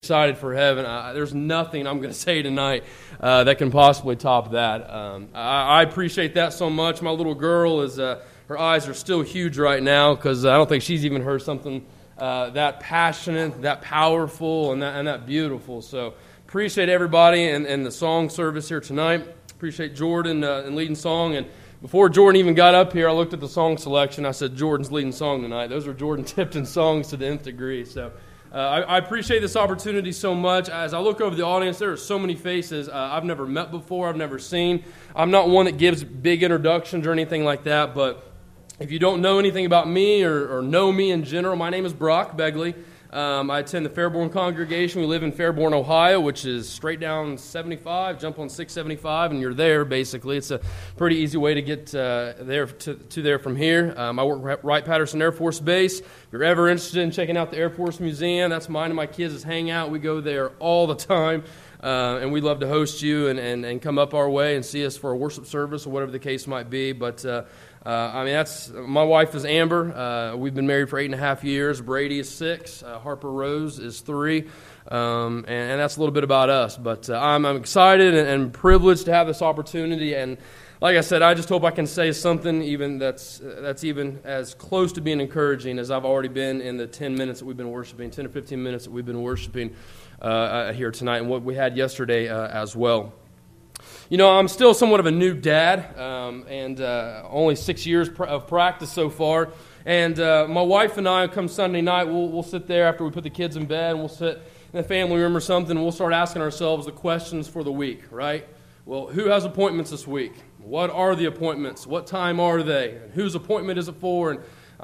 Excited for heaven. There's nothing I'm going to say tonight that can possibly top that. I appreciate that so much. My little girl her eyes are still huge right now because I don't think she's even heard something that passionate, that powerful, and that beautiful. So appreciate everybody and the song service here tonight. Appreciate Jordan and leading song. And before Jordan even got up here, I looked at the song selection. I said, Jordan's leading song tonight. Those are Jordan Tipton songs to the nth degree. So I appreciate this opportunity so much. As I look over the audience, there are so many faces I've never met before, I've never seen. I'm not one that gives big introductions or anything like that, but if you don't know anything about me or know me in general, my name is Brock Begley. I attend the Fairborn congregation. We live in Fairborn, Ohio, which is straight down 75, jump on 675, and you're there, basically. It's a pretty easy way to get there to there from here. I work at Wright-Patterson Air Force Base. If you're ever interested in checking out the Air Force Museum, that's mine and my kids' hangout. We go there all the time, and we'd love to host you and come up our way and see us for a worship service or whatever the case might be. But that's my wife is Amber. We've been married for 8.5 years. Brady is 6. Harper Rose is 3. And that's a little bit about us. But I'm excited and privileged to have this opportunity. And like I said, I just hope I can say something even that's even as close to being encouraging as I've already been in the 10 minutes that we've been worshiping, 10 or 15 minutes that we've been worshiping here tonight, and what we had yesterday as well. You know, I'm still somewhat of a new dad, and only 6 years of practice so far. And my wife and I, come Sunday night, we'll sit there after we put the kids in bed, and we'll sit in the family room or something, and we'll start asking ourselves the questions for the week, right? Well, who has appointments this week? What are the appointments? What time are they? And whose appointment is it for? And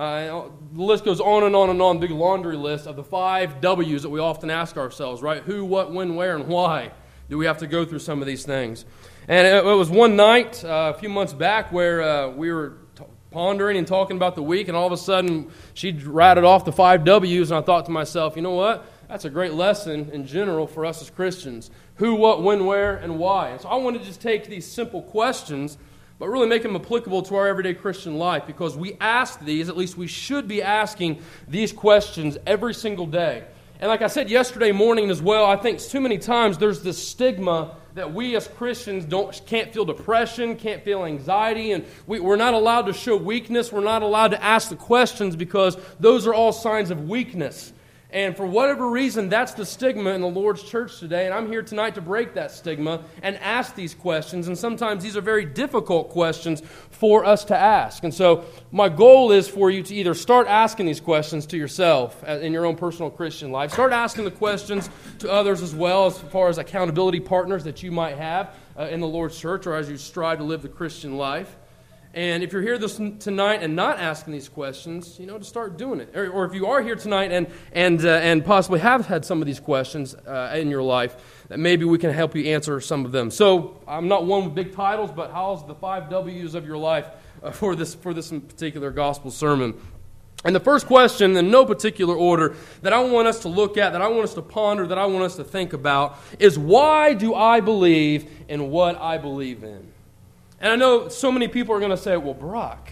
the list goes on and on and on, big laundry list of the 5 W's that we often ask ourselves, right? Who, what, when, where, and why do we have to go through some of these things? And it was one night a few months back where we were pondering and talking about the week, and all of a sudden she rattled off the 5 W's, and I thought to myself, you know what? That's a great lesson in general for us as Christians. Who, what, when, where, and why. And so I want to just take these simple questions, but really make them applicable to our everyday Christian life, because we ask these, at least we should be asking these questions every single day. And like I said yesterday morning as well, I think too many times there's this stigma that we as Christians can't feel depression, can't feel anxiety, and we're not allowed to show weakness. We're not allowed to ask the questions because those are all signs of weakness. And for whatever reason, that's the stigma in the Lord's church today. And I'm here tonight to break that stigma and ask these questions. And sometimes these are very difficult questions for us to ask. And so my goal is for you to either start asking these questions to yourself in your own personal Christian life. Start asking the questions to others as well, as far as accountability partners that you might have in the Lord's church or as you strive to live the Christian life. And if you're here tonight and not asking these questions, to start doing it. Or if you are here tonight and possibly have had some of these questions in your life, that maybe we can help you answer some of them. So I'm not one with big titles, but how's the 5 W's of your life for this particular gospel sermon? And the first question, in no particular order, that I want us to look at, that I want us to ponder, that I want us to think about, is why do I believe in what I believe in? And I know so many people are going to say, well, Brock,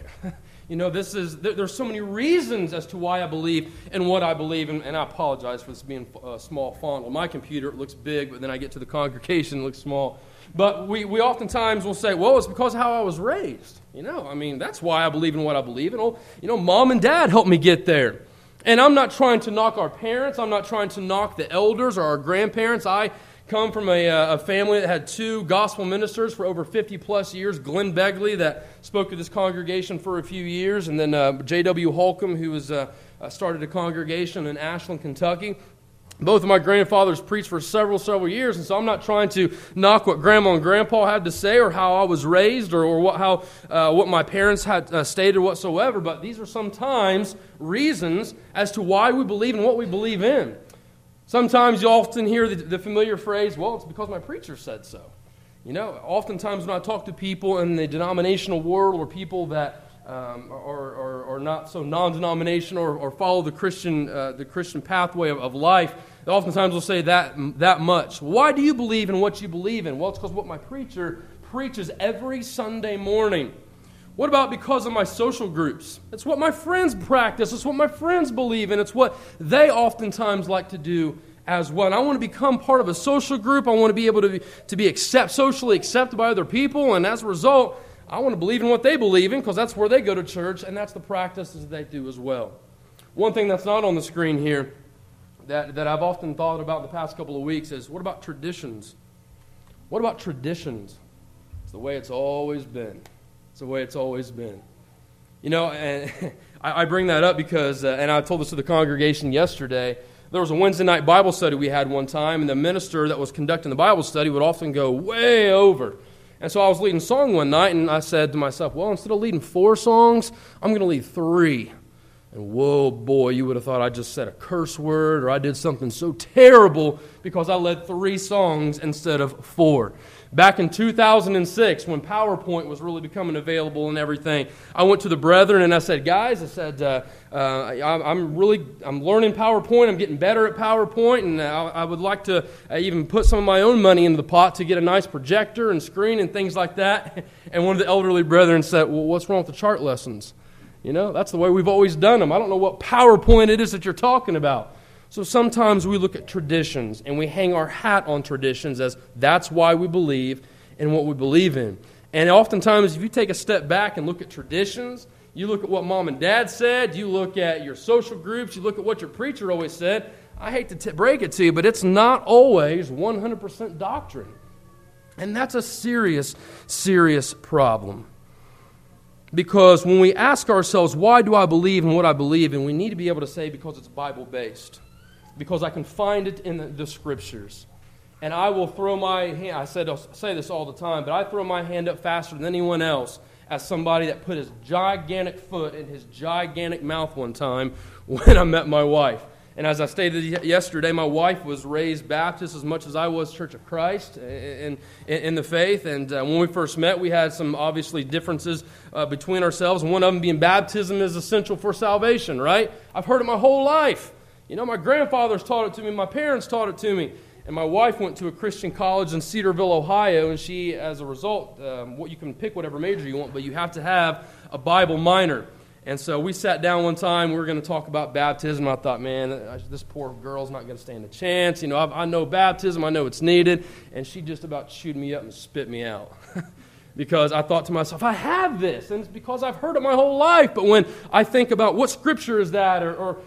there's so many reasons as to why I believe in what I believe in. And I apologize for this being a small font. On my computer, it looks big, but then I get to the congregation, it looks small. But we oftentimes will say, well, it's because of how I was raised. That's why I believe in what I believe in. Mom and dad helped me get there. And I'm not trying to knock our parents. I'm not trying to knock the elders or our grandparents. I come from a family that had 2 gospel ministers for over 50-plus years. Glenn Begley, that spoke to this congregation for a few years, and then J.W. Holcomb, who started a congregation in Ashland, Kentucky. Both of my grandfathers preached for several years, and so I'm not trying to knock what Grandma and Grandpa had to say or how I was raised or what my parents had stated whatsoever, but these are sometimes reasons as to why we believe in what we believe in. Sometimes you often hear the familiar phrase, well, it's because my preacher said so. Oftentimes when I talk to people in the denominational world or people that are not so non-denominational or follow the Christian pathway of life, they oftentimes will say that much. Why do you believe in what you believe in? Well, it's because what my preacher preaches every Sunday morning. What about because of my social groups? It's what my friends practice. It's what my friends believe in. It's what they oftentimes like to do as well. And I want to become part of a social group. I want to be able to be socially accepted by other people. And as a result, I want to believe in what they believe in because that's where they go to church, and that's the practices they do as well. One thing that's not on the screen here that I've often thought about in the past couple of weeks is, what about traditions? What about traditions? It's the way it's always been. It's the way it's always been. You know, and I bring that up because, and I told this to the congregation yesterday, there was a Wednesday night Bible study we had one time, and the minister that was conducting the Bible study would often go way over. And so I was leading song one night, and I said to myself, well, instead of leading 4 songs, I'm going to lead 3. And whoa, boy, you would have thought I just said a curse word or I did something so terrible because I led 3 songs instead of 4. Back in 2006, when PowerPoint was really becoming available and everything, I went to the brethren and I said, guys, I'm learning PowerPoint. I'm getting better at PowerPoint, and I would like to even put some of my own money into the pot to get a nice projector and screen and things like that. And one of the elderly brethren said, well, what's wrong with the chart lessons? You know, that's the way we've always done them. I don't know what PowerPoint it is that you're talking about. So sometimes we look at traditions and we hang our hat on traditions as that's why we believe in what we believe in. And oftentimes if you take a step back and look at traditions, you look at what mom and dad said, you look at your social groups, you look at what your preacher always said, I hate to break it to you, but it's not always 100% doctrine. And that's a serious, serious problem. Because when we ask ourselves, why do I believe in what I believe in, we need to be able to say, because it's Bible-based. Because I can find it in the Scriptures. And I will throw my hand, I say this all the time, but I throw my hand up faster than anyone else as somebody that put his gigantic foot in his gigantic mouth one time when I met my wife. And as I stated yesterday, my wife was raised Baptist as much as I was Church of Christ in the faith. And when we first met, we had some obviously differences between ourselves. One of them being baptism is essential for salvation, right? I've heard it my whole life. You know, my grandfather's taught it to me. My parents taught it to me. And my wife went to a Christian college in Cedarville, Ohio. And she, as a result, you can pick whatever major you want, but you have to have a Bible minor. And so we sat down one time, we were going to talk about baptism. I thought, man, this poor girl's not going to stand a chance. You know, I know baptism, I know it's needed. And she just about chewed me up and spit me out. Because I thought to myself, I have this, and it's because I've heard it my whole life. But when I think about what Scripture is that,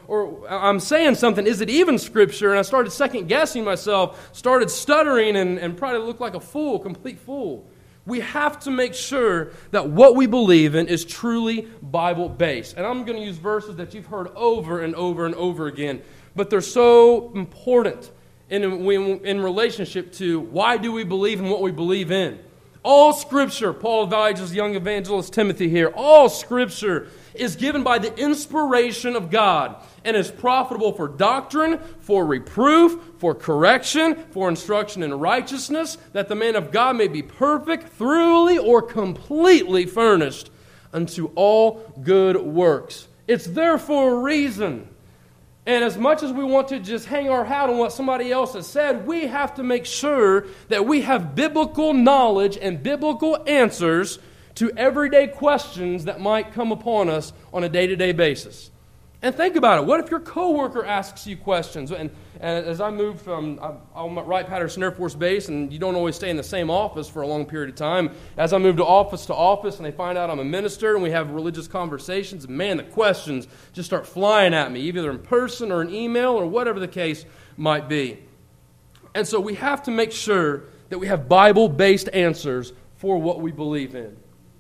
or I'm saying something, is it even Scripture? And I started second-guessing myself, started stuttering, and probably looked like a fool, complete fool. We have to make sure that what we believe in is truly Bible-based. And I'm going to use verses that you've heard over and over and over again. But they're so important in relationship to why do we believe in what we believe in. All Scripture, Paul advises young evangelist Timothy here, all Scripture is given by the inspiration of God and is profitable for doctrine, for reproof, for correction, for instruction in righteousness, that the man of God may be perfect, thoroughly or completely furnished unto all good works. It's there for a reason. And as much as we want to just hang our hat on what somebody else has said, we have to make sure that we have biblical knowledge and biblical answers to everyday questions that might come upon us on a day-to-day basis. And think about it. What if your coworker asks you questions? And as I moved I'm at Wright-Patterson Air Force Base, and you don't always stay in the same office for a long period of time. As I moved to office, and they find out I'm a minister, and we have religious conversations, and man, the questions just start flying at me, either in person or an email or whatever the case might be. And so we have to make sure that we have Bible-based answers for what we believe in.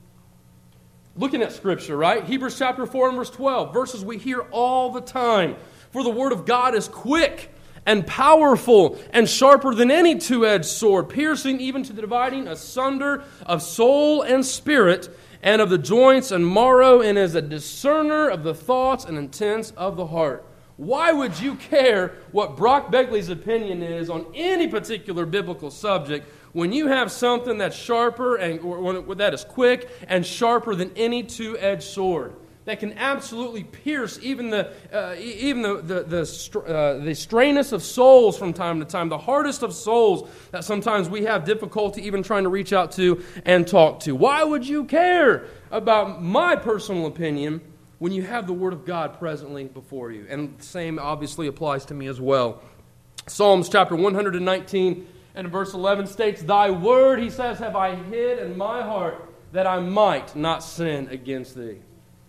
Looking at Scripture, right? Hebrews chapter 4 and verse 12, verses we hear all the time. For the Word of God is quick and powerful and sharper than any two-edged sword, piercing even to the dividing asunder of soul and spirit and of the joints and marrow, and is a discerner of the thoughts and intents of the heart. Why would you care what Brock Begley's opinion is on any particular biblical subject when you have something that's sharper or that is quick and sharper than any two-edged sword that can absolutely pierce even the strainest of souls from time to time, the hardest of souls that sometimes we have difficulty even trying to reach out to and talk to? Why would you care about my personal opinion when you have the Word of God presently before you? And the same obviously applies to me as well. Psalms chapter 119 and verse 11 states, "Thy word," he says, "have I hid in my heart, that I might not sin against thee."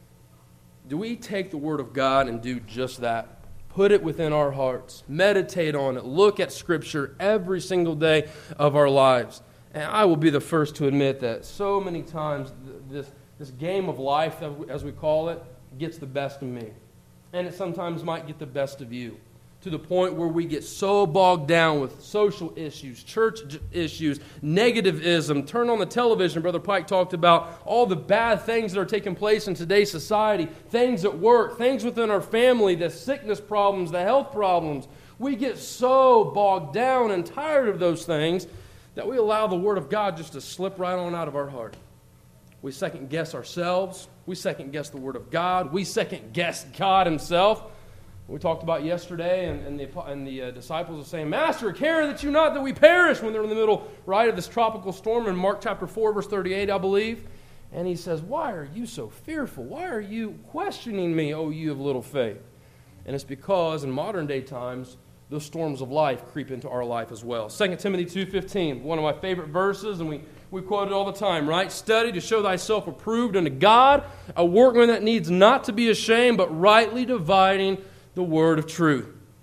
Do we take the word of God and do just that? Put it within our hearts. Meditate on it. Look at Scripture every single day of our lives. And I will be the first to admit that so many times this game of life, as we call it, gets the best of me. And it sometimes might get the best of you, to the point where we get so bogged down with social issues, church issues, negativism. Turn on the television. Brother Pike talked about all the bad things that are taking place in today's society, things at work, things within our family, the sickness problems, the health problems. We get so bogged down and tired of those things that we allow the Word of God just to slip right on out of our heart. We second guess ourselves. We second guess the Word of God. We second guess God Himself. We talked about yesterday, and the disciples are saying, "Master, care that you not that we perish," when they're in the middle, right, of this tropical storm in Mark chapter 4, verse 38, I believe. And He says, "Why are you so fearful? Why are you questioning me, O you of little faith?" And it's because in modern day times, those storms of life creep into our life as well. 2 Timothy 2:15, one of my favorite verses, and we quote it all the time, right? "Study to show thyself approved unto God, a workman that needs not to be ashamed, but rightly dividing the word of truth."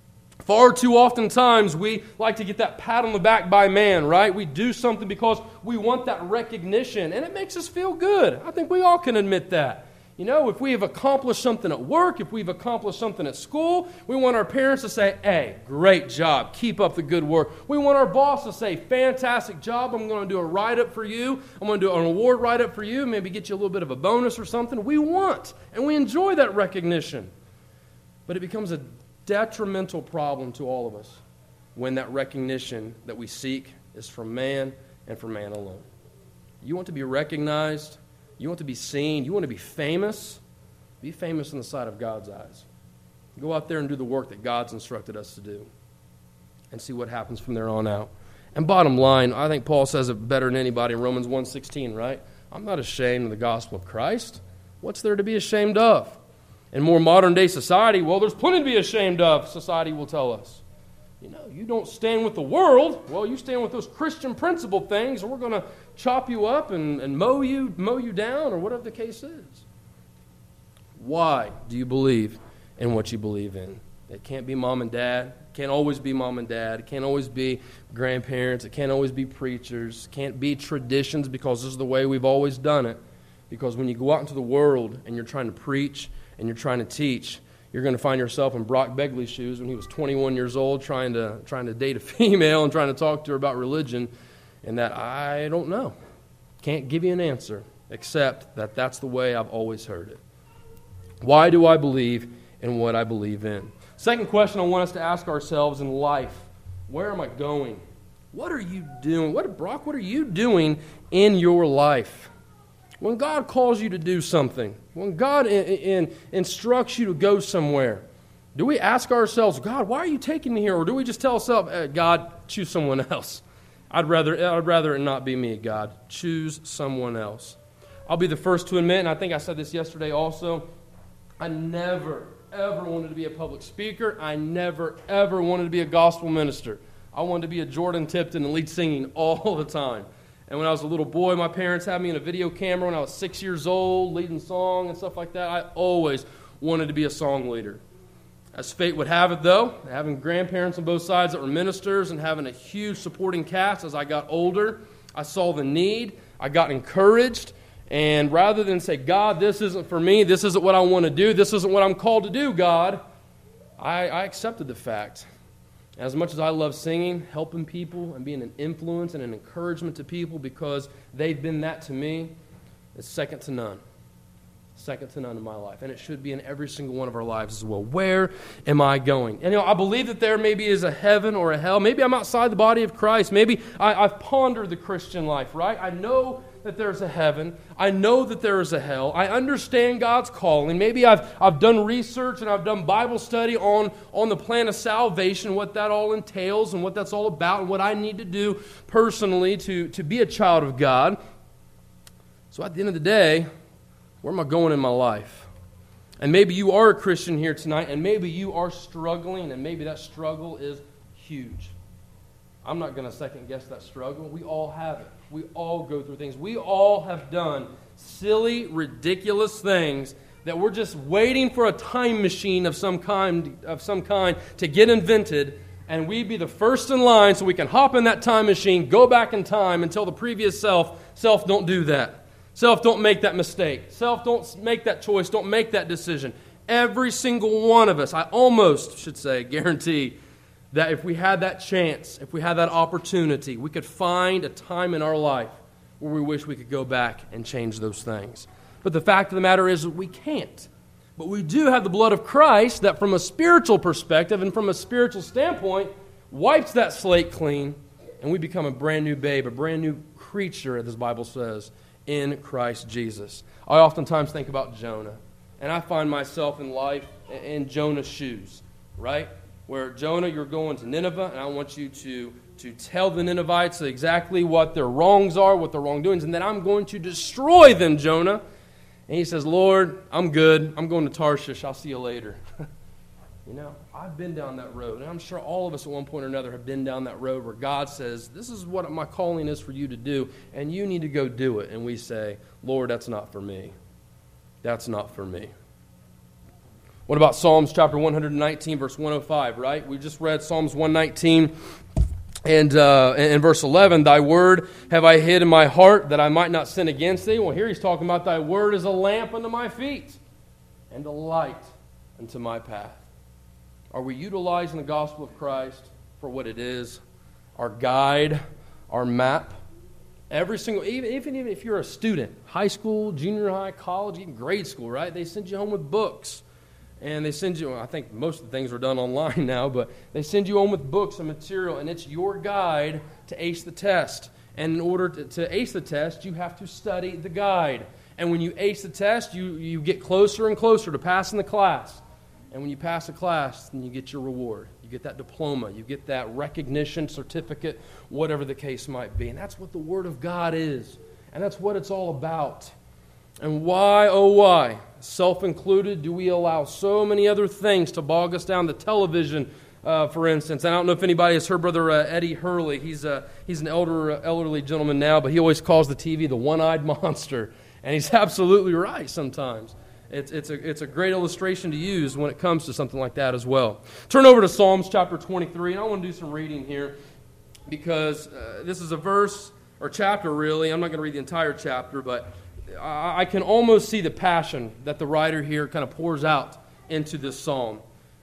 Far too often times we like to get that pat on the back by man, right? We do something because we want that recognition, and it makes us feel good. I think we all can admit that. You know, if we have accomplished something at work, if we've accomplished something at school, we want our parents to say, "Hey, great job, keep up the good work." We want our boss to say, "Fantastic job, I'm going to do a write-up for you. I'm going to do an award write-up for you, maybe get you a little bit of a bonus or something." We want, and we enjoy that recognition. But it becomes a detrimental problem to all of us when that recognition that we seek is from man and from man alone. You want to be recognized, you want to be seen, you want to be famous in the sight of God's eyes. Go out there and do the work that God's instructed us to do and see what happens from there on out. And bottom line, I think Paul says it better than anybody in Romans 1:16, right? "I'm not ashamed of the gospel of Christ." What's there to be ashamed of? In more modern day society, well, there's plenty to be ashamed of, society will tell us. You know, you don't stand with the world. Well, you stand with those Christian principle things, or we're going to chop you up and mow you down, or whatever the case is. Why do you believe in what you believe in? It can't be mom and dad. It can't always be mom and dad. It can't always be grandparents. It can't always be preachers. It can't be traditions because this is the way we've always done it. Because when you go out into the world and you're trying to preach and you're trying to teach, you're going to find yourself in Brock Begley's shoes when he was 21 years old trying to date a female and trying to talk to her about religion, and that I don't know. Can't give you an answer, except that that's the way I've always heard it. Why do I believe in what I believe in? Second question I want us to ask ourselves in life: where am I going? What are you doing? Brock, what are you doing in your life? When God calls you to do something, when God instructs you to go somewhere, do we ask ourselves, "God, why are you taking me here?" Or do we just tell ourselves, "God, choose someone else. I'd rather it not be me, God. Choose someone else." I'll be the first to admit, and I think I said this yesterday also, I never, ever wanted to be a public speaker. I never, ever wanted to be a gospel minister. I wanted to be a Jordan Tipton and lead singing all the time. And when I was a little boy, my parents had me in a video camera when I was 6 years old, leading song and stuff like that. I always wanted to be a song leader. As fate would have it, though, having grandparents on both sides that were ministers and having a huge supporting cast as I got older, I saw the need, I got encouraged, and rather than say, "God, this isn't for me, this isn't what I want to do, this isn't what I'm called to do, God," I accepted the fact. As much as I love singing, helping people, and being an influence and an encouragement to people because they've been that to me, it's second to none. Second to none in my life. And it should be in every single one of our lives as well. Where am I going? And I believe that there maybe is a heaven or a hell. Maybe I'm outside the body of Christ. Maybe I've pondered the Christian life, right? I know that there's a heaven. I know that there is a hell. I understand God's calling. Maybe I've done research and I've done Bible study on the plan of salvation, what that all entails and what that's all about and what I need to do personally to be a child of God. So at the end of the day, where am I going in my life? And maybe you are a Christian here tonight, and maybe you are struggling, and maybe that struggle is huge. I'm not going to second guess that struggle. We all have it. We all go through things. We all have done silly, ridiculous things that we're just waiting for a time machine of some kind to get invented, and we be the first in line so we can hop in that time machine, go back in time and tell the previous self, don't do that. Self, don't make that mistake. Self, don't make that choice. Don't make that decision. Every single one of us, I almost should say, guarantee that if we had that chance, if we had that opportunity, we could find a time in our life where we wish we could go back and change those things. But the fact of the matter is we can't. But we do have the blood of Christ that from a spiritual perspective and from a spiritual standpoint wipes that slate clean, and we become a brand new babe, a brand new creature, as the Bible says, in Christ Jesus. I oftentimes think about Jonah, and I find myself in life in Jonah's shoes, right? Where Jonah, you're going to Nineveh, and I want you to tell the Ninevites exactly what their wrongs are, what their wrongdoings, and then I'm going to destroy them, Jonah. And he says, Lord, I'm good. I'm going to Tarshish. I'll see you later. You know, I've been down that road, and I'm sure all of us at one point or another have been down that road where God says, this is what my calling is for you to do, and you need to go do it. And we say, Lord, that's not for me. That's not for me. What about Psalms chapter 119, verse 105, right? We just read Psalms 119 and in verse 11, thy word have I hid in my heart that I might not sin against thee. Well, here he's talking about thy word is a lamp unto my feet and a light unto my path. Are we utilizing the gospel of Christ for what it is? Our guide, our map. Every single, even if you're a student, high school, junior high, college, even grade school, right? They send you home with books. And they send you, I think most of the things are done online now, but they send you home with books and material, and it's your guide to ace the test. And in order to ace the test, you have to study the guide. And when you ace the test, you get closer and closer to passing the class. And when you pass the class, then you get your reward. You get that diploma. You get that recognition certificate, whatever the case might be. And that's what the Word of God is. And that's what it's all about. And why, oh why, self-included, do we allow so many other things to bog us down? The television, for instance. I don't know if anybody has heard Brother Eddie Hurley. He's an elderly gentleman now, but he always calls the TV the one-eyed monster. And he's absolutely right sometimes. It's a great illustration to use when it comes to something like that as well. Turn over to Psalms chapter 23, and I want to do some reading here because this is a verse, or chapter really. I'm not going to read the entire chapter, but I can almost see the passion that the writer here kind of pours out into this psalm.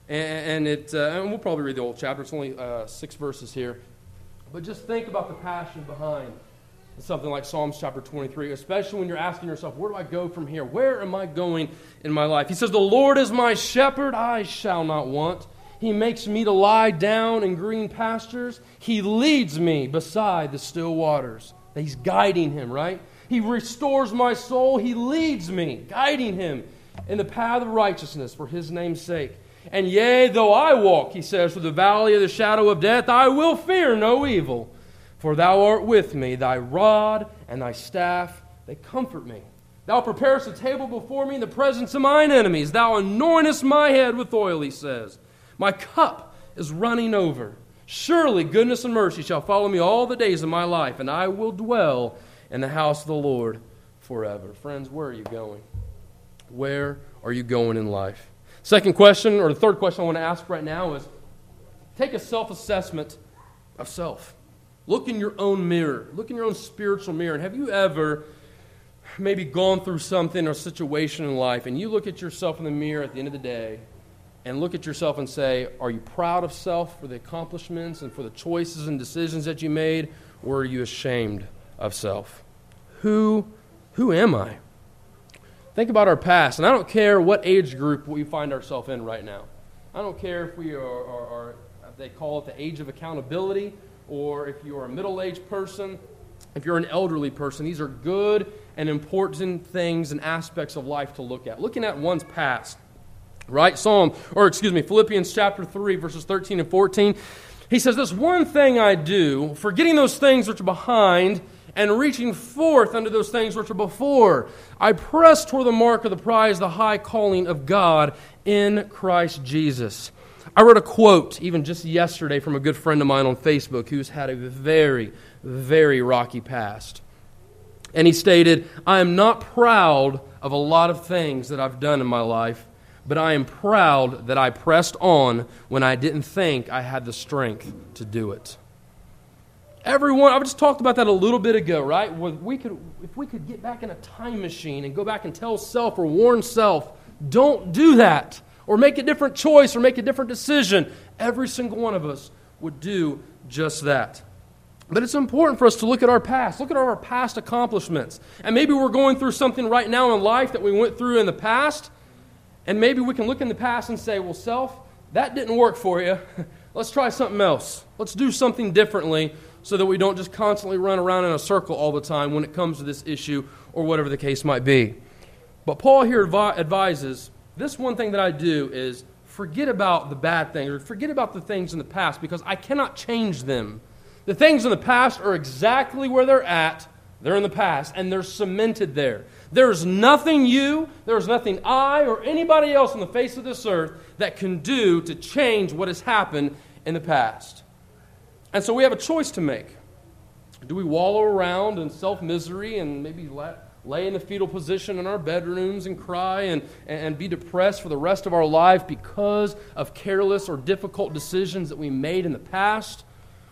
And we'll probably read the whole chapter. It's only 6 verses here. But just think about the passion behind something like Psalms chapter 23, especially when you're asking yourself, where do I go from here? Where am I going in my life? He says, the Lord is my shepherd, I shall not want. He makes me to lie down in green pastures. He leads me beside the still waters. He's guiding him, right? He restores my soul. He leads me, guiding him in the path of righteousness for his name's sake. And yea, though I walk, he says, through the valley of the shadow of death, I will fear no evil. For thou art with me, thy rod and thy staff, they comfort me. Thou preparest a table before me in the presence of mine enemies. Thou anointest my head with oil, he says. My cup is running over. Surely goodness and mercy shall follow me all the days of my life, and I will dwell in the house of the Lord forever. Friends, where are you going? Where are you going in life? Second question, or the third question I want to ask right now is, take a self-assessment of self. Look in your own mirror. Look in your own spiritual mirror. And have you ever maybe gone through something or situation in life, and you look at yourself in the mirror at the end of the day and look at yourself and say, are you proud of self for the accomplishments and for the choices and decisions that you made, or are you ashamed of self? Who am I? Think about our past, and I don't care what age group we find ourselves in right now. I don't care if we are they call it the age of accountability, or if you're a middle-aged person, if you're an elderly person. These are good and important things and aspects of life to look at. Looking at one's past, right? Philippians chapter 3, verses 13 and 14. He says, this one thing I do, forgetting those things which are behind and reaching forth unto those things which are before, I press toward the mark of the prize, the high calling of God in Christ Jesus. I read a quote, even just yesterday, from a good friend of mine on Facebook who's had a very, very rocky past. And he stated, "I am not proud of a lot of things that I've done in my life, but I am proud that I pressed on when I didn't think I had the strength to do it." Everyone, I just talked about that a little bit ago, right? If we could get back in a time machine and go back and tell self or warn self, don't do that, or make a different choice, or make a different decision, every single one of us would do just that. But it's important for us to look at our past, look at our past accomplishments. And maybe we're going through something right now in life that we went through in the past, and maybe we can look in the past and say, well, self, that didn't work for you. Let's try something else. Let's do something differently so that we don't just constantly run around in a circle all the time when it comes to this issue or whatever the case might be. But Paul here advises, this one thing that I do is forget about the bad things, or forget about the things in the past, because I cannot change them. The things in the past are exactly where they're at. They're in the past, and they're cemented there. There's nothing there's nothing I or anybody else on the face of this earth that can do to change what has happened in the past. And so we have a choice to make. Do we wallow around in self-misery and maybe lay in the fetal position in our bedrooms and cry and be depressed for the rest of our life because of careless or difficult decisions that we made in the past?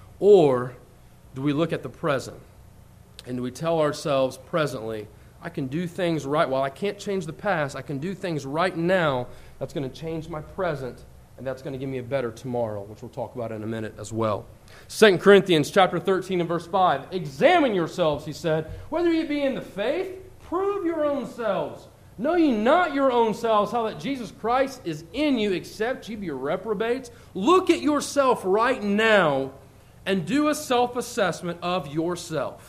Or do we look at the present? And do we tell ourselves presently, I can do things right. While I can't change the past, I can do things right now that's going to change my present, and that's going to give me a better tomorrow, which we'll talk about in a minute as well. 2 Corinthians chapter 13 and verse 5. Examine yourselves, he said, whether ye be in the faith, prove your own selves. Know ye not your own selves how that Jesus Christ is in you, except ye be reprobates? Look at yourself right now and do a self-assessment of yourself.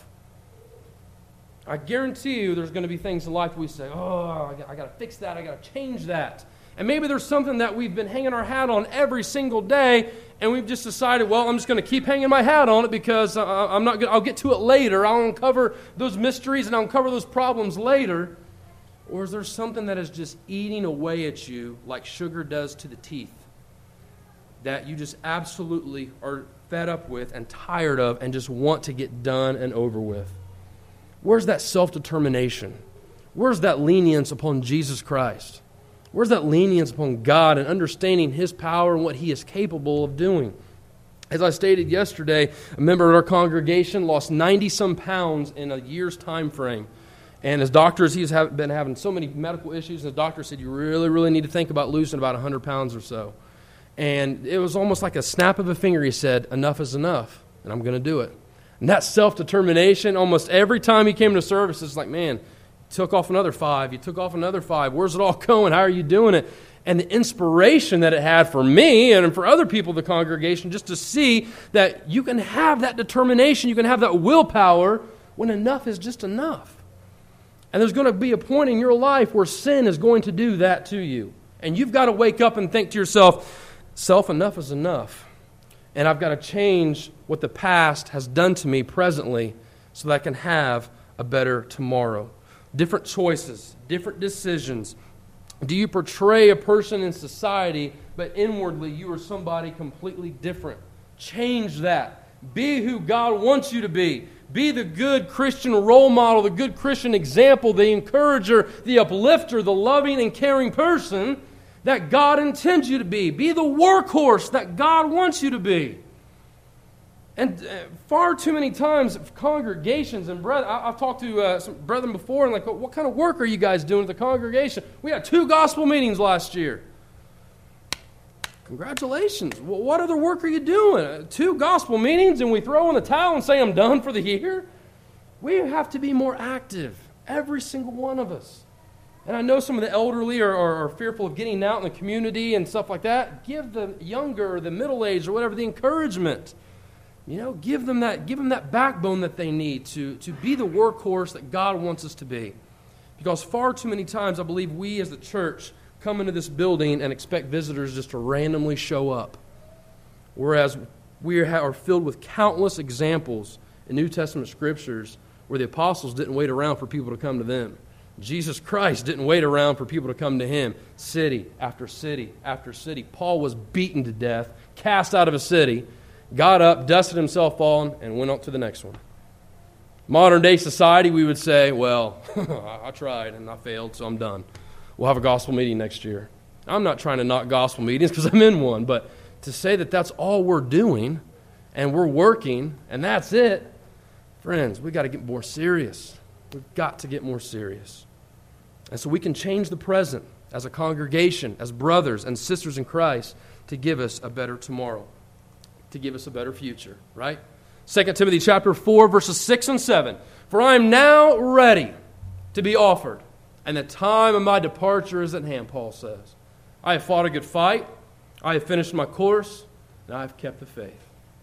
I guarantee you there's going to be things in life we say, oh, I got to fix that, I got to change that. And maybe there's something that we've been hanging our hat on every single day, and we've just decided, well, I'm just going to keep hanging my hat on it because I'll get to it later. I'll uncover those mysteries and I'll uncover those problems later. Or is there something that is just eating away at you like sugar does to the teeth, that you just absolutely are fed up with and tired of and just want to get done and over with? Where's that self-determination? Where's that lenience upon Jesus Christ? Where's that lenience upon God and understanding His power and what He is capable of doing? As I stated yesterday, a member of our congregation lost 90-some pounds in a year's time frame. And as doctors, he's been having so many medical issues, and the doctor said, you really, really need to think about losing about 100 pounds or so. And it was almost like a snap of a finger. He said, enough is enough, and I'm going to do it. And that self-determination, almost every time he came to service, it's like, man, you took off another 5. You took off another 5. Where's it all going? How are you doing it? And the inspiration that it had for me and for other people in the congregation just to see that you can have that determination, you can have that willpower when enough is just enough. And there's going to be a point in your life where sin is going to do that to you. And you've got to wake up and think to yourself, enough is enough. And I've got to change what the past has done to me presently so that I can have a better tomorrow. Different choices, different decisions. Do you portray a person in society, but inwardly you are somebody completely different? Change that. Be who God wants you to be. Be the good Christian role model, the good Christian example, the encourager, the uplifter, the loving and caring person that God intends you to be. Be the workhorse that God wants you to be. And far too many times, congregations and I've talked to some brethren before, and like, what kind of work are you guys doing at the congregation? We had 2 gospel meetings last year. Congratulations. Well, what other work are you doing? 2 gospel meetings, and we throw in the towel and say, I'm done for the year? We have to be more active, every single one of us. And I know some of the elderly are fearful of getting out in the community and stuff like that. Give the younger, the middle-aged, or whatever, the encouragement. You know, give them that backbone that they need to be the workhorse that God wants us to be. Because far too many times, I believe we as the church come into this building and expect visitors just to randomly show up. Whereas we are filled with countless examples in New Testament scriptures where the apostles didn't wait around for people to come to them. Jesus Christ didn't wait around for people to come to him. City after city after city. Paul was beaten to death, cast out of a city, got up, dusted himself off, and went on to the next one. Modern day society, we would say, well, I tried and I failed, so I'm done. We'll have a gospel meeting next year. I'm not trying to knock gospel meetings because I'm in one, but to say that that's all we're doing and we're working and that's it, friends, we've got to get more serious. We've got to get more serious. And so we can change the present as a congregation, as brothers and sisters in Christ, to give us a better tomorrow, to give us a better future, right? 2 Timothy chapter 4, verses 6 and 7. For I am now ready to be offered, and the time of my departure is at hand, Paul says. I have fought a good fight, I have finished my course, and I have kept the faith.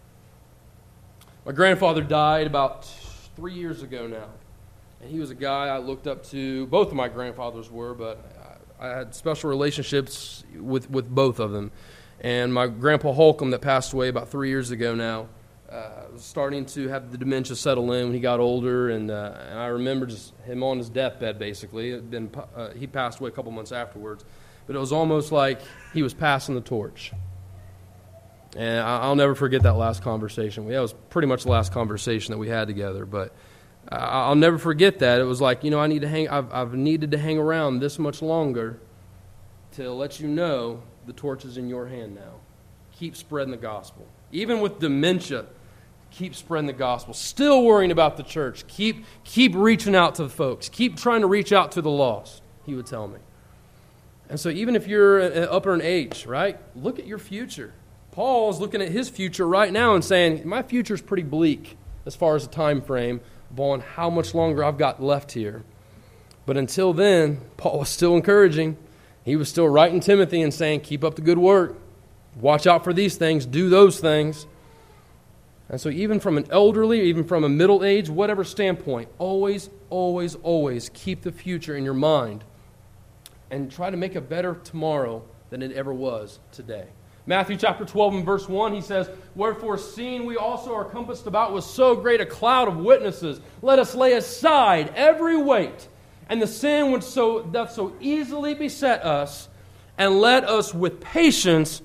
My grandfather died about 3 years ago now. And he was a guy I looked up to. Both of my grandfathers were, but I had special relationships with both of them. And my grandpa Holcomb that passed away about 3 years ago now was starting to have the dementia settle in when he got older. And I remember just him on his deathbed, basically. He passed away a couple months afterwards. But it was almost like he was passing the torch. And I'll never forget that last conversation. That was pretty much the last conversation that we had together. But I'll never forget that. It was like, I've needed to hang around this much longer to let you know the torch is in your hand now. Keep spreading the gospel. Even with dementia, keep spreading the gospel. Still worrying about the church. Keep reaching out to the folks. Keep trying to reach out to the lost, he would tell me. And so even if you're upper in age, right, look at your future. Paul's looking at his future right now and saying, my future's pretty bleak as far as the time frame on how much longer I've got left here. But until then, Paul was still encouraging. He was still writing Timothy and saying, keep up the good work. Watch out for these things. Do those things. And so even from an elderly, even from a middle age, whatever standpoint, always, always, always keep the future in your mind and try to make a better tomorrow than it ever was today. Matthew chapter 12 and verse 1, he says, wherefore, seeing we also are compassed about with so great a cloud of witnesses, let us lay aside every weight and the sin which doth so easily beset us, and let us run with patience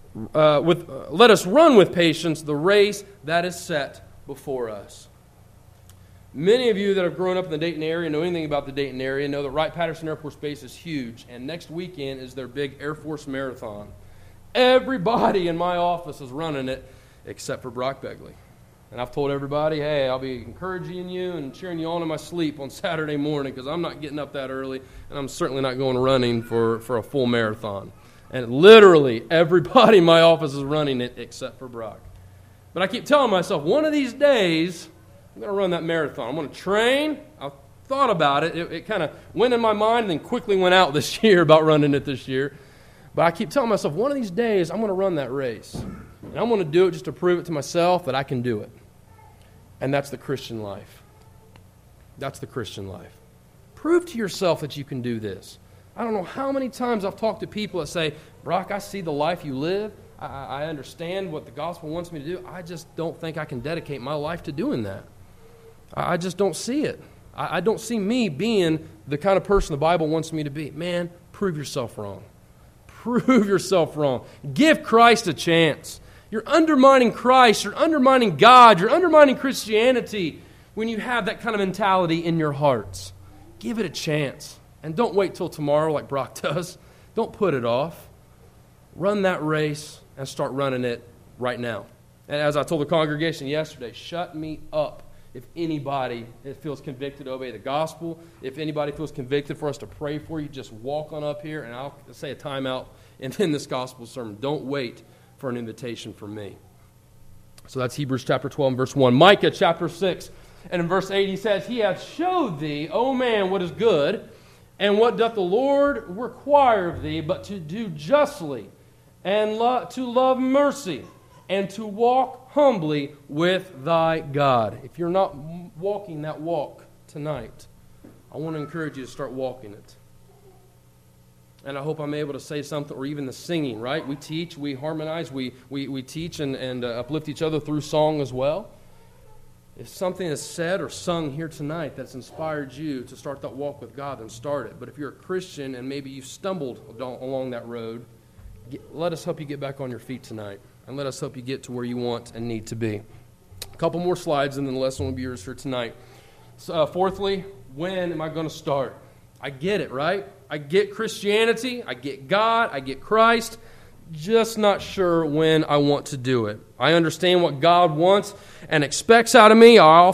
the race that is set before us. Many of you that have grown up in the Dayton area, know anything about the Dayton area, know that Wright-Patterson Air Force Base is huge, and next weekend is their big Air Force Marathon. Everybody in my office is running it except for Brock Begley. And I've told everybody, hey, I'll be encouraging you and cheering you on in my sleep on Saturday morning because I'm not getting up that early, and I'm certainly not going running for a full marathon. And literally everybody in my office is running it except for Brock. But I keep telling myself, one of these days, I'm going to run that marathon. I'm going to train. I thought about it. It kind of went in my mind and then quickly went out this year about running it this year. But I keep telling myself, one of these days, I'm going to run that race. And I'm going to do it just to prove it to myself that I can do it. And that's the Christian life. That's the Christian life. Prove to yourself that you can do this. I don't know how many times I've talked to people that say, Brock, I see the life you live. I understand what the gospel wants me to do. I just don't think I can dedicate my life to doing that. I just don't see it. I don't see me being the kind of person the Bible wants me to be. Man, prove yourself wrong. Prove yourself wrong. Give Christ a chance. You're undermining Christ. You're undermining God. You're undermining Christianity when you have that kind of mentality in your hearts. Give it a chance. And don't wait till tomorrow like Brock does. Don't put it off. Run that race and start running it right now. And as I told the congregation yesterday, shut me up if anybody feels convicted to obey the gospel. If anybody feels convicted for us to pray for you, just walk on up here and I'll say a timeout and then this gospel sermon. Don't wait for an invitation from me. So that's Hebrews chapter 12 and verse 1. Micah chapter 6 and in verse 8 he says, He hath showed thee, O man, what is good, and what doth the Lord require of thee, but to do justly, and to love mercy, and to walk humbly with thy God. If you're not walking that walk tonight, I want to encourage you to start walking it. And I hope I'm able to say something, or even the singing, right? We teach, we harmonize, we teach and uplift each other through song as well. If something is said or sung here tonight that's inspired you to start that walk with God, then start it. But if you're a Christian and maybe you've stumbled along that road, let us help you get back on your feet tonight. And let us help you get to where you want and need to be. A couple more slides and then the lesson will be yours for tonight. So, fourthly, when am I going to start? I get it, right? I get Christianity. I get God. I get Christ. Just not sure when I want to do it. I understand what God wants and expects out of me. I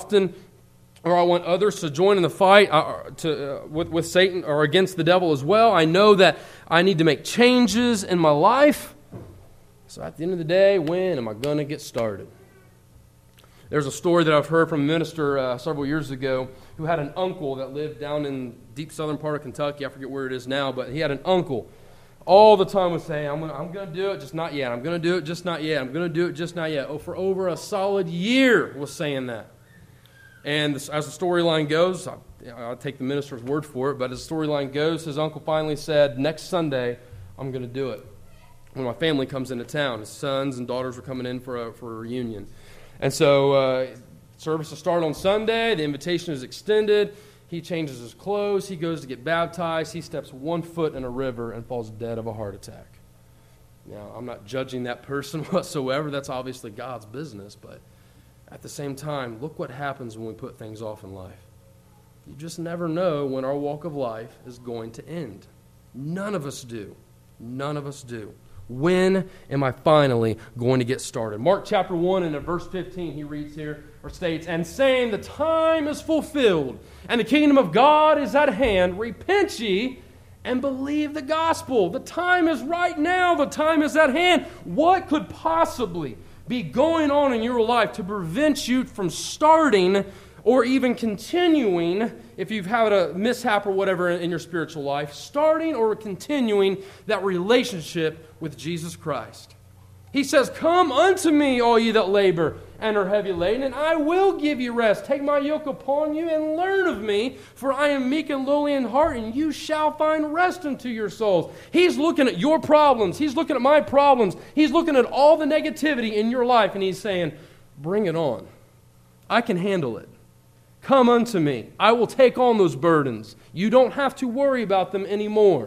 want others to join in the fight with Satan or against the devil as well. I know that I need to make changes in my life. So at the end of the day, when am I going to get started? There's a story that I've heard from a minister several years ago who had an uncle that lived down in deep southern part of Kentucky. I forget where it is now, but he had an uncle. All the time would say, I'm going to do it, just not yet. I'm going to do it, just not yet. I'm going to do it, just not yet. Oh, for over a solid year was saying that. And as the storyline goes, I'll take the minister's word for it, but as the storyline goes, his uncle finally said, next Sunday, I'm going to do it. When my family comes into town, his sons and daughters were coming in for a reunion. And so service will start on Sunday. The invitation is extended. He changes his clothes. He goes to get baptized. He steps 1 foot in a river and falls dead of a heart attack. Now, I'm not judging that person whatsoever. That's obviously God's business. But at the same time, look what happens when we put things off in life. You just never know when our walk of life is going to end. None of us do. None of us do. When am I finally going to get started? Mark chapter 1 and in verse 15 he reads here, or states, and saying the time is fulfilled and the kingdom of God is at hand, repent ye and believe the gospel. The time is right now. The time is at hand. What could possibly be going on in your life to prevent you from starting or even continuing, if you've had a mishap or whatever in your spiritual life, starting or continuing that relationship with Jesus Christ? He says, come unto me, all ye that labor and are heavy laden, and I will give you rest. Take my yoke upon you and learn of me, for I am meek and lowly in heart, and you shall find rest unto your souls. He's looking at your problems. He's looking at my problems. He's looking at all the negativity in your life, and he's saying, bring it on. I can handle it. Come unto me. I will take on those burdens. You don't have to worry about them anymore.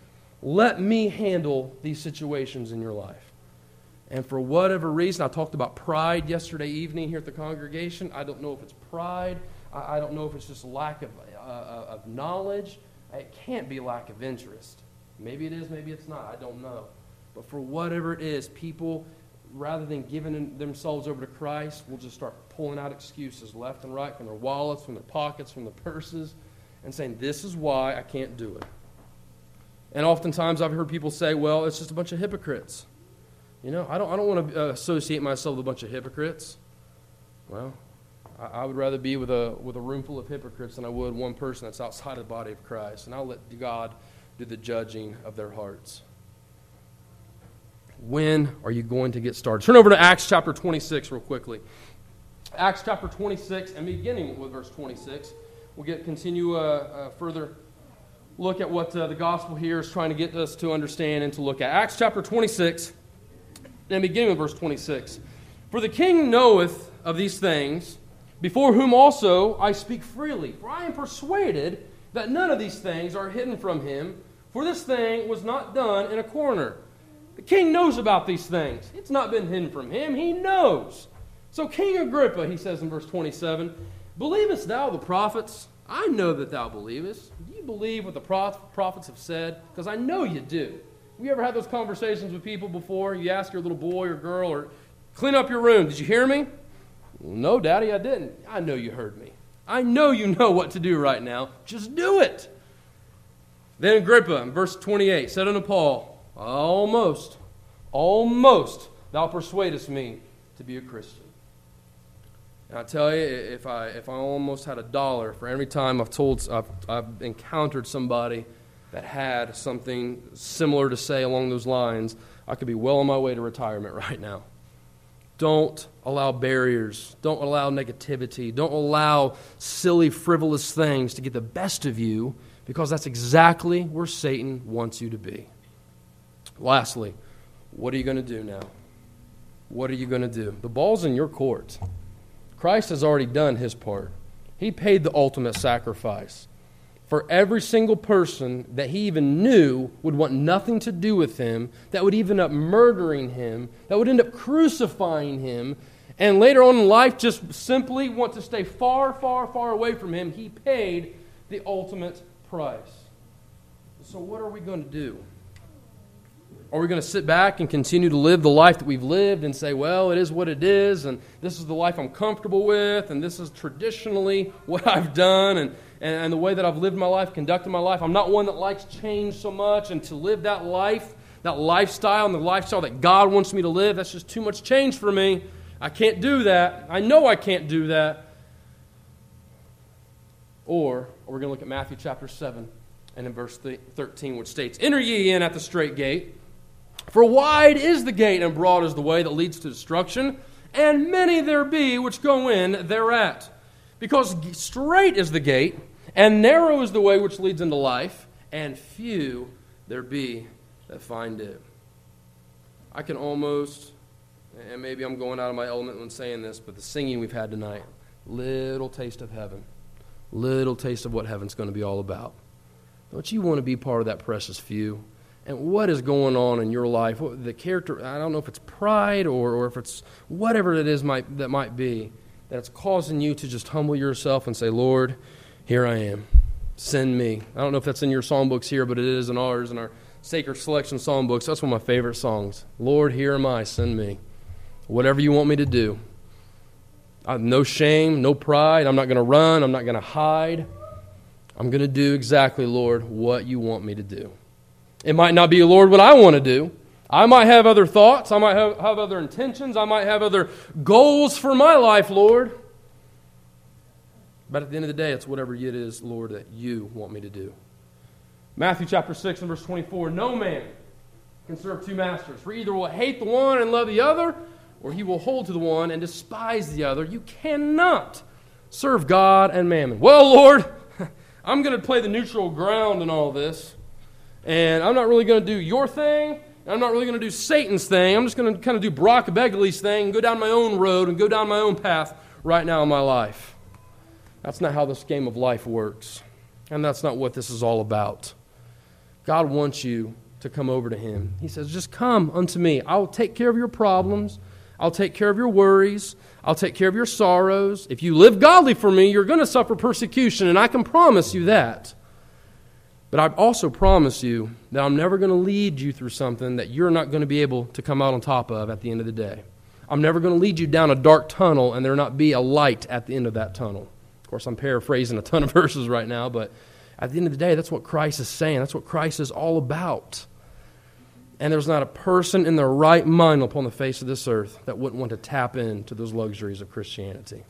Let me handle these situations in your life. And for whatever reason, I talked about pride yesterday evening here at the congregation. I don't know if it's pride. I don't know if it's just lack of knowledge. It can't be lack of interest. Maybe it is, maybe it's not. I don't know. But for whatever it is, people, rather than giving themselves over to Christ, will just start pulling out excuses left and right from their wallets, from their pockets, from their purses, and saying, this is why I can't do it. And oftentimes I've heard people say, well, it's just a bunch of hypocrites. You know, I don't want to associate myself with a bunch of hypocrites. Well, I would rather be with a room full of hypocrites than I would one person that's outside of the body of Christ. And I'll let God do the judging of their hearts. When are you going to get started? Turn over to Acts chapter 26 real quickly. Acts chapter 26, and beginning with verse 26, we'll continue further look at what the gospel here is trying to get us to understand and to look at. Acts chapter 26, and beginning with verse 26. For the king knoweth of these things, before whom also I speak freely. For I am persuaded that none of these things are hidden from him, for this thing was not done in a corner. The king knows about these things. It's not been hidden from him. He knows. So King Agrippa, he says in verse 27, believest thou the prophets? I know that thou believest. Do you believe what the prophets have said? Because I know you do. Have you ever had those conversations with people before? You ask your little boy or girl, or clean up your room. Did you hear me? Well, no, Daddy, I didn't. I know you heard me. I know you know what to do right now. Just do it. Then Agrippa, in verse 28, said unto Paul, almost thou persuadest me to be a Christian. And I tell you, if I almost had $1 for every time I've encountered somebody that had something similar to say along those lines, I could be well on my way to retirement right now. Don't allow barriers. Don't allow negativity. Don't allow silly, frivolous things to get the best of you, because that's exactly where Satan wants you to be. Lastly, what are you going to do now? What are you going to do? The ball's in your court. Christ has already done his part. He paid the ultimate sacrifice for every single person that he even knew would want nothing to do with him, that would even end up murdering him, that would end up crucifying him, and later on in life just simply want to stay far, far, far away from him. He paid the ultimate price. So what are we going to do? Are we going to sit back and continue to live the life that we've lived and say, well, it is what it is, and this is the life I'm comfortable with, and this is traditionally what I've done, and the way that I've lived my life, conducted my life. I'm not one that likes change so much, and to live that life, that lifestyle, and the lifestyle that God wants me to live, that's just too much change for me. I can't do that. I know I can't do that. Or we're going to look at Matthew chapter 7 and in verse 13, which states, "Enter ye in at the strait gate, for wide is the gate and broad is the way that leads to destruction, and many there be which go in thereat. Because strait is the gate, and narrow is the way which leads into life, and few there be that find it." I can almost, and maybe I'm going out of my element when saying this, but the singing we've had tonight, little taste of heaven, little taste of what heaven's going to be all about. Don't you want to be part of that precious few? And what is going on in your life? The character, I don't know if it's pride or if it's whatever it is that might be, that's causing you to just humble yourself and say, Lord, here I am. Send me. I don't know if that's in your songbooks here, but it is in ours, in our Sacred Selection songbooks. That's one of my favorite songs. Lord, here am I. Send me. Whatever you want me to do. I have no shame, no pride. I'm not going to run. I'm not going to hide. I'm going to do exactly, Lord, what you want me to do. It might not be, Lord, what I want to do. I might have other thoughts. I might have other intentions. I might have other goals for my life, Lord. But at the end of the day, it's whatever it is, Lord, that you want me to do. Matthew chapter 6 and verse 24, "No man can serve two masters, for either will hate the one and love the other, or he will hold to the one and despise the other. You cannot serve God and mammon." Well, Lord, I'm going to play the neutral ground in all this. And I'm not really going to do your thing. I'm not really going to do Satan's thing. I'm just going to kind of do Brock Begley's thing and go down my own road and go down my own path right now in my life. That's not how this game of life works. And that's not what this is all about. God wants you to come over to Him. He says, just come unto me. I'll take care of your problems. I'll take care of your worries. I'll take care of your sorrows. If you live godly for me, you're going to suffer persecution, and I can promise you that. But I also promise you that I'm never going to lead you through something that you're not going to be able to come out on top of at the end of the day. I'm never going to lead you down a dark tunnel and there not be a light at the end of that tunnel. Of course, I'm paraphrasing a ton of verses right now, but at the end of the day, that's what Christ is saying. That's what Christ is all about. And there's not a person in their right mind upon the face of this earth that wouldn't want to tap into those luxuries of Christianity.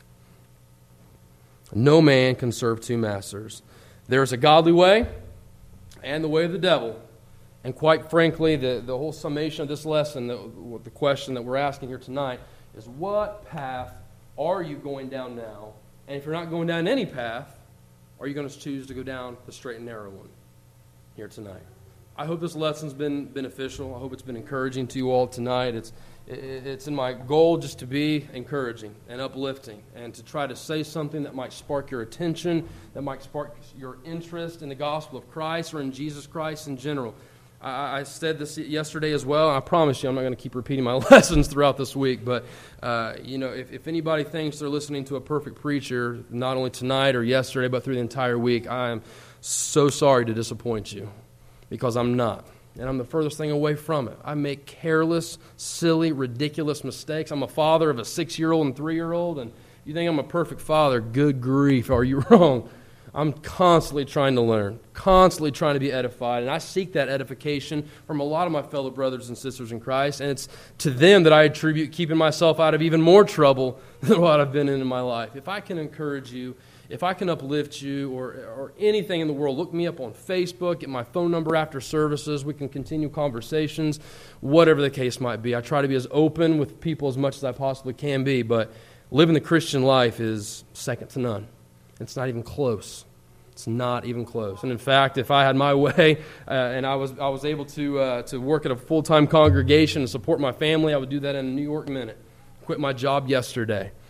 No man can serve two masters. There's a godly way and the way of the devil. And quite frankly, the whole summation of this lesson, the question that we're asking here tonight, is what path are you going down now? And if you're not going down any path, are you going to choose to go down the straight and narrow one here tonight? I hope this lesson's been beneficial. I hope it's been encouraging to you all tonight. It's in my goal just to be encouraging and uplifting and to try to say something that might spark your attention, that might spark your interest in the gospel of Christ or in Jesus Christ in general. I said this yesterday as well, and I promise you I'm not going to keep repeating my lessons throughout this week, but if anybody thinks they're listening to a perfect preacher, not only tonight or yesterday, but through the entire week, I am so sorry to disappoint you, because I'm not. And I'm the furthest thing away from it. I make careless, silly, ridiculous mistakes. I'm a father of a 6-year-old and 3-year-old, and you think I'm a perfect father, good grief, are you wrong? I'm constantly trying to learn, constantly trying to be edified, and I seek that edification from a lot of my fellow brothers and sisters in Christ, and it's to them that I attribute keeping myself out of even more trouble than what I've been in my life. If I can encourage you, if I can uplift you or anything in the world, look me up on Facebook, get my phone number after services, we can continue conversations, whatever the case might be. I try to be as open with people as much as I possibly can be, but living the Christian life is second to none. It's not even close. It's not even close. And in fact, if I had my way and I was able to work at a full-time congregation and support my family, I would do that in a New York minute. Quit my job yesterday.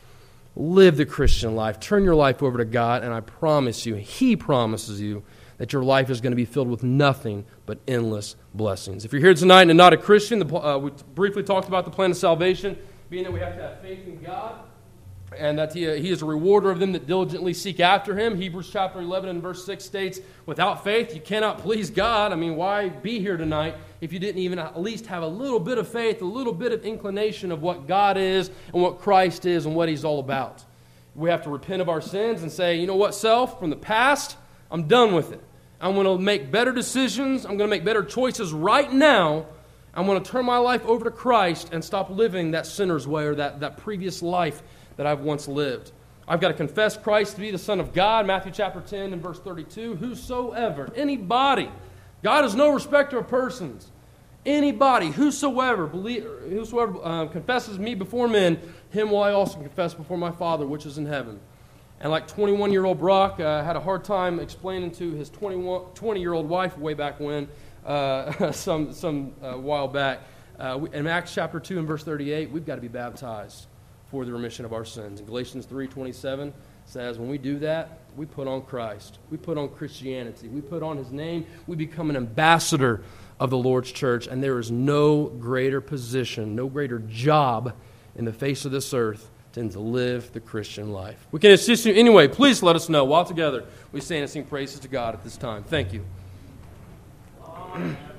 Live the Christian life. Turn your life over to God, and I promise you, He promises you, that your life is going to be filled with nothing but endless blessings. If you're here tonight and not a Christian, we briefly talked about the plan of salvation, being that we have to have faith in God, and that He is a rewarder of them that diligently seek after Him. Hebrews chapter 11 and verse 6 states, without faith you cannot please God. I mean, why be here tonight if you didn't even at least have a little bit of faith, a little bit of inclination of what God is and what Christ is and what He's all about? We have to repent of our sins and say, you know what, self, from the past, I'm done with it. I'm going to make better decisions. I'm going to make better choices right now. I'm going to turn my life over to Christ and stop living that sinner's way or that previous life that I've once lived. I've got to confess Christ to be the Son of God. Matthew chapter 10 and verse 32. Whosoever, anybody, God is no respecter of persons. Anybody, whosoever confesses me before men, him will I also confess before my Father which is in heaven. And like 21-year-old Brock had a hard time explaining to his 20-year-old wife way back when, some while back. In Acts chapter 2 and verse 38, we've got to be baptized for the remission of our sins. And Galatians 3:27 says when we do that, we put on Christ. We put on Christianity. We put on His name. We become an ambassador of the Lord's church. And there is no greater position, no greater job in the face of this earth than to live the Christian life. We can assist you anyway. Please let us know. While together we stand and sing praises to God at this time. Thank you.